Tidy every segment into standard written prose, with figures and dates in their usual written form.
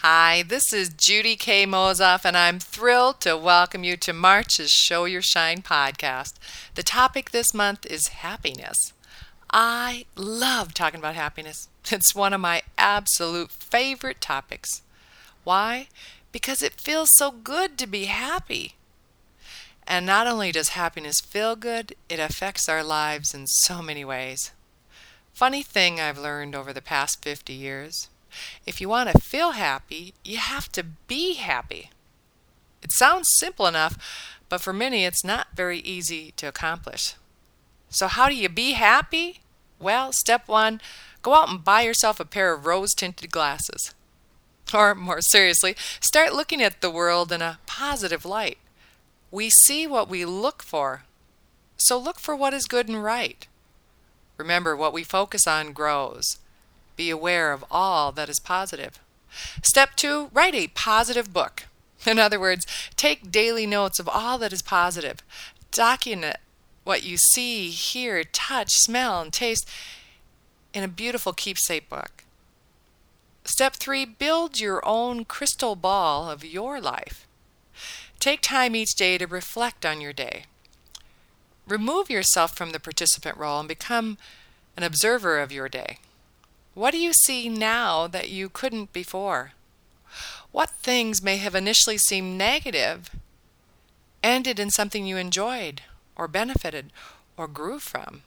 Hi, this is Judy K. Mozoff, and I'm thrilled to welcome you to March's Show Your Shine podcast. The topic this month is happiness. I love talking about happiness. It's one of my absolute favorite topics. Why? Because it feels so good to be happy. And not only does happiness feel good, it affects our lives in so many ways. Funny thing I've learned over the past 50 years. If you want to feel happy, you have to be happy. It sounds simple enough, but for many it's not very easy to accomplish. So how do you be happy? Well, step one, go out and buy yourself a pair of rose-tinted glasses. Or more seriously, start looking at the world in a positive light. We see what we look for, so look for what is good and right. Remember, what we focus on grows. Be aware of all that is positive. Step two, write a positive book. In other words, take daily notes of all that is positive. Document what you see, hear, touch, smell, and taste in a beautiful keepsake book. Step three, build your own crystal ball of your life. Take time each day to reflect on your day. Remove yourself from the participant role and become an observer of your day. What do you see now that you couldn't before? What things may have initially seemed negative ended in something you enjoyed or benefited or grew from?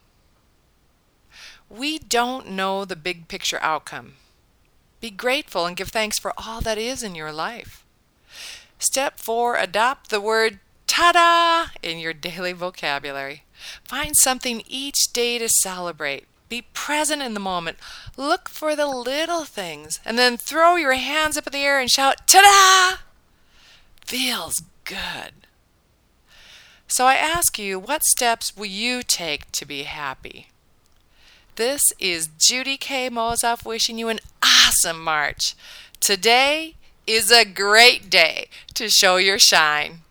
We don't know the big picture outcome. Be grateful and give thanks for all that is in your life. Step four, adopt the word ta-da in your daily vocabulary. Find something each day to celebrate. Be present in the moment. Look for the little things and then throw your hands up in the air and shout, ta-da! Feels good. So I ask you, what steps will you take to be happy? This is Judy K. Mozoff wishing you an awesome March. Today is a great day to show your shine.